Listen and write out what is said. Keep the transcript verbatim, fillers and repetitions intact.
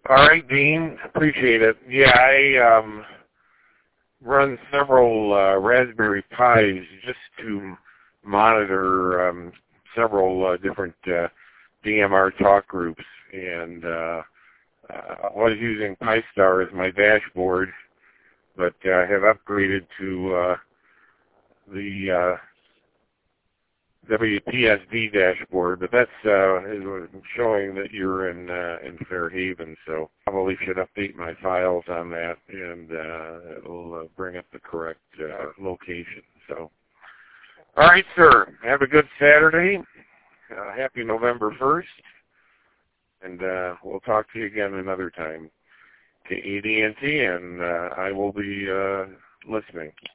All right, Dean. Appreciate it. Yeah, I um, run several uh, Raspberry Pis just to monitor um, several uh, different uh, D M R talk groups, and uh, uh, I was using Pi-Star as my dashboard, but I uh, have upgraded to uh, the uh, W P S D dashboard, but that's uh, is showing that you're in uh, in Fairhaven, so probably should update my files on that, and uh, it'll uh, bring up the correct uh, location. So, all right, sir. Have a good Saturday. Uh, happy November first, and uh, we'll talk to you again another time. To A D and T, and uh, I will be uh, listening.